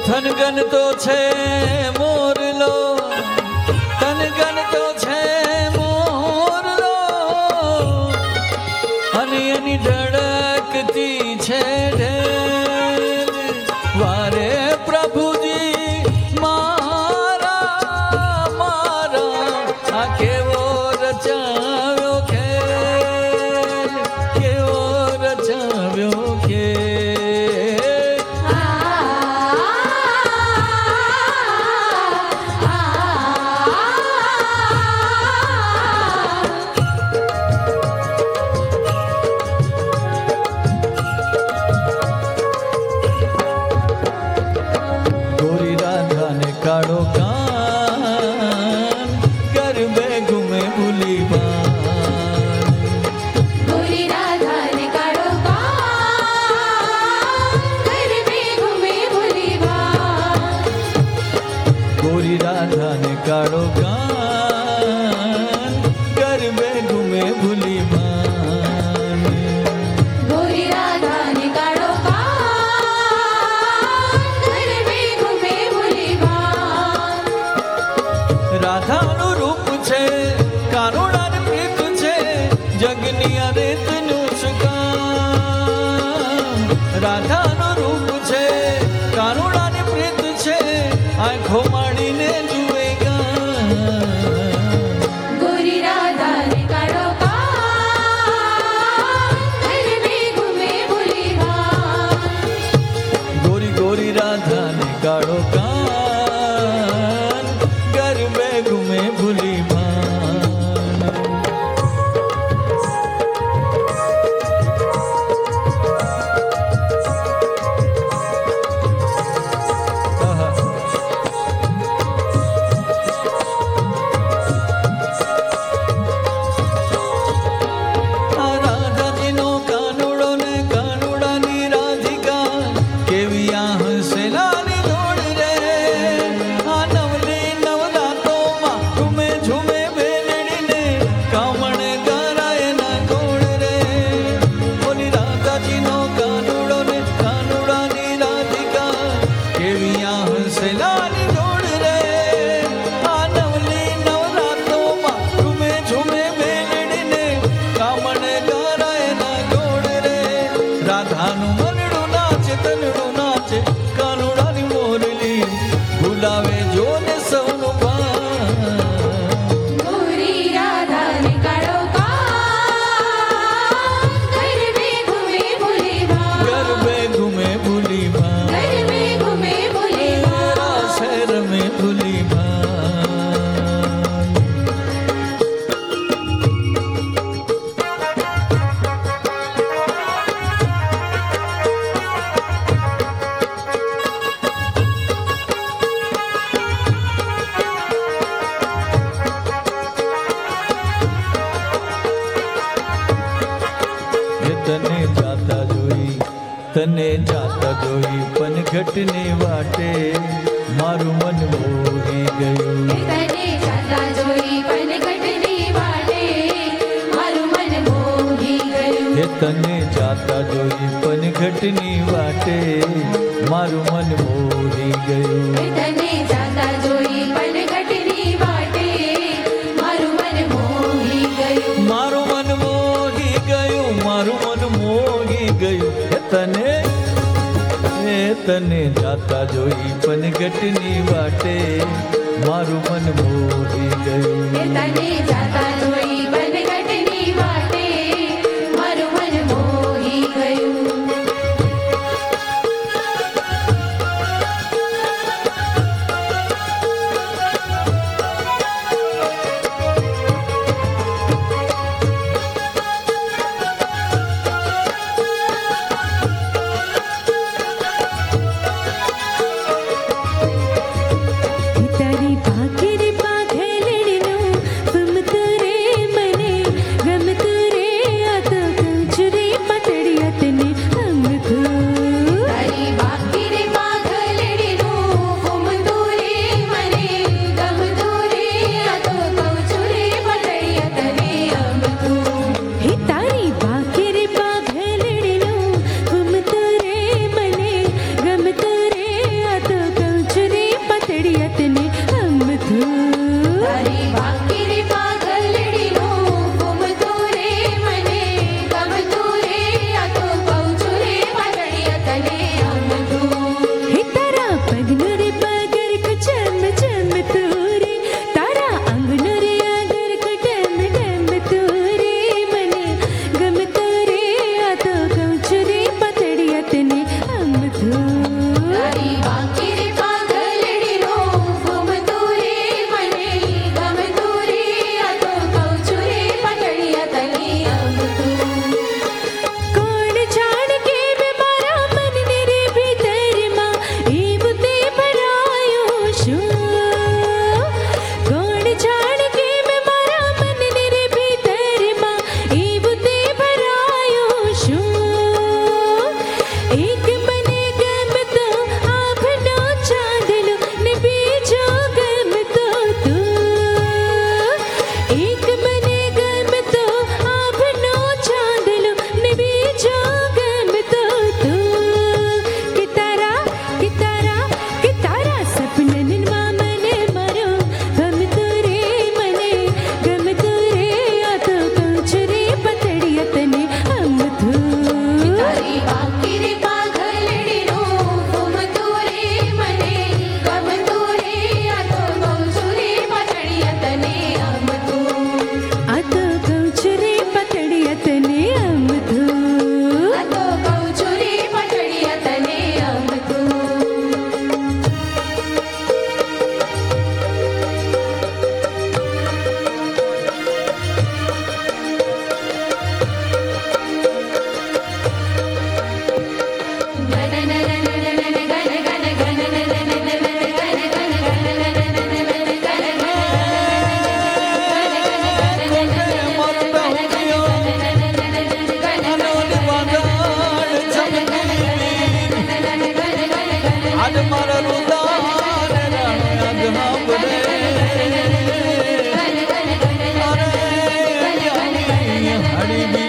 थनगन तो छे मोरलो, थनगन तो छे मोरलो, अनि एनी धड़कती छे ढेल। वारे प्रभुजी मारा मारा आ केवो रचाव्यो खेल, केवो रचाव्यो खेल। काड़ो कान गरबे घूमे भूली बान। गोरी राधा ने काड़ो कान गरबे घूमे भूली बान। गोरी राधा ने काड़ो कान गरबे घूमे भूली बान। गोरी राधा ने काड़ो कान गरबे घूमे भूली बान। राधा नु रूप छे कानुड़ा ने प्रीत छे जगनी रेत नु सुकाम। राधा नु रूप छे कानुड़ा ने प्रीत छे आंखों माड़ी ने जुएगा। गोरी राधा ने काड़ो कान गरबे घूमे भूली बान। गोरी गोरी राधा ने काड़ो कान गरबे घूमे भूली भान। राधा जी नो कानुड़ो ने कानुड़ा नी राधिका केवी आह से लानी दौड़ रे। आ नवली नवरातो मा झूमे झूमे बेलड़ी ने कामण गाराए ना गोड़ रे। बोली राधा जी नो कानुड़ो ने कानुड़ा नी राधिका केवी आह से लानी दौड़ रे। आ नवली नवरातो मा झूमे झूमे बेलड़ी ने कामण गाराए ना गोड़ रे। राधा नु मनड़ू नाचे तनड़ू नाचे कानुड़ा नी मोरली भुलावे जो ने सौनु पान। गोरी राधा ने काड़ो कान गरबे घूमे भूली बान। गरबे घूमे भूली भान, गरबे घूमे भूली बान। शहर में भूली भान। तने जाता जोई पनघट ने वाटे मारू मन मोही गयो। तने जाता जोई पनघट ने वाटे मारू मन मोही गयो। हे तने जाता जोई पनघट ने वाटे मारू मन मोही गयो। तने जाता जोई पनघट ने वाटे मारू मन मोही गयो। मारू मन मोही गयो, मारू मन मोही गयो। हे तने जाता जोई पनघट नी वाटे मारू मन मोही गयो। तने जाता जोई पनघट ने वाटे मारू मन मोही गयो। तारी पाखिर पाखलड़नो तुम तुरे तने अमधु हे तारा पगनुरे पगर को चम चम तूरे तारा अंगनुरे अगर को डम डम तूरे मने गम तूरे आ तो कौचुरे पतड़िया तने अमधु तारी बांकीरे पागलड़ी रो घूम तूरे मने गम तूरे आ तो कौचुरे पकड़िया तने अमधु कौन जान के मैं मारा मन मेरे भीतर माँ एव ते भरायो शो कौन जान के मैं मारा मन मेरे भीतर माँ एव ते भरायो शो एक बने गम तो आभनो चांदलो ने बीजो गम तो तू एक बने गम तो आभनो चांदलो ने बीजो गम तो तू कितारा कितारा कितारा सपनन मामने मरो गम तुरे मने गम तुरे आ तो कौचुरे पतड़िया तने अमधु तारी बांकीरे पागलड़ी रो घूम तूरे मने गम तूरे आ तो कौचुरे पकड़िया तने अमधु आ तो कौचुरे पतड़िया तने अमधु आ तो कौचुरे पकड़िया तने अमधु आज मारा रुदान राग हम रे हरी भी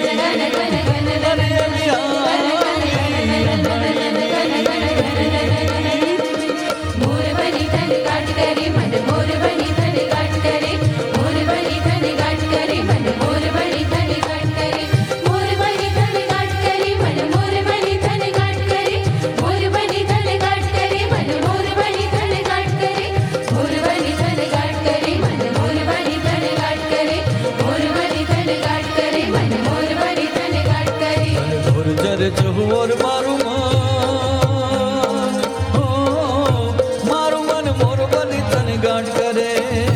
मोर बनी धन काट करे मन मोर बनी धन काट करे मोर बनी धन काट करे मन मोर बनी धन काट करे मोर बनी धन काट करे मन मोर बनी धन काट करे मोर बनी धन काट करे मन मोर बनी धन काट करे मोर बनी धन काट करे मन मोर बनी धन काट करे मोर बनी धन काट करे मन मोर बनी धन काट करे घोर जर चहु और मारू मान हो मारू मन मोर बनी तन गांठ करे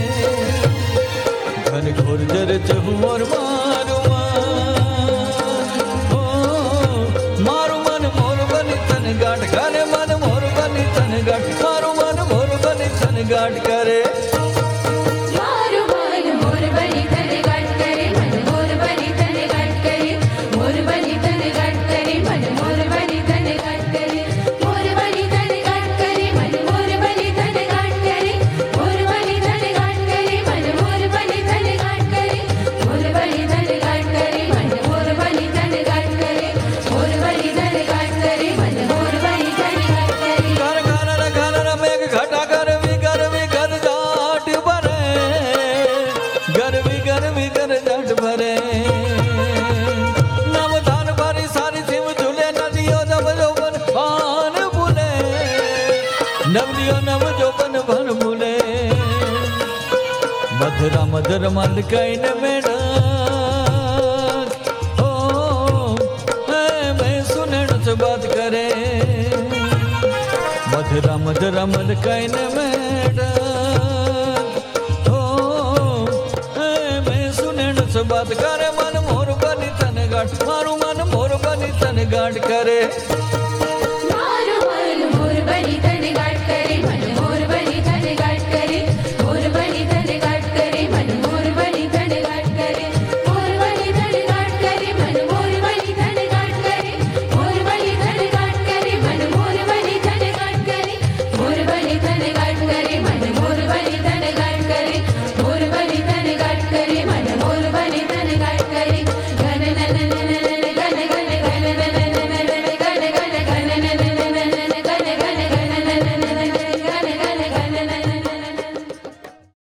घन घोर जर चहु और मारू मान हो मारू मन मोर बनी तन गांठ करे मन मोर बनी तन गांठ मारू मन मोर बनी तन गांठ करे मारू मन मोर बनी धन काट करे मन मोर बनी धन काट करे मोर बनी धन काट करे मन मोर बनी धन काट करे मोर बनी धन काट करे मन मोर बनी धन काट करे मोर बनी धन काट करे मन मोर बनी धन काट करे मोर बनी धन काट करे मन मोर बनी धन काट करे मोर बनी धन काट करे मन मोर बनी धन काट करे घर मेघ घटा कर विगर विगर जाट भरे घर जाट भरे नव धान भरी सारी शिव झूले नदियों नव जोबन भान भूले नवलियों नव जोबन भान भूले मधुरा मधुर मन कैन में ओ मैं सुनन से बात करे मधुरा मधुरा मन कैन में ओ मैं सुनन से बात करे मन मोर बनी तन गांठ मारू मन मोर बनी तन गांठ करे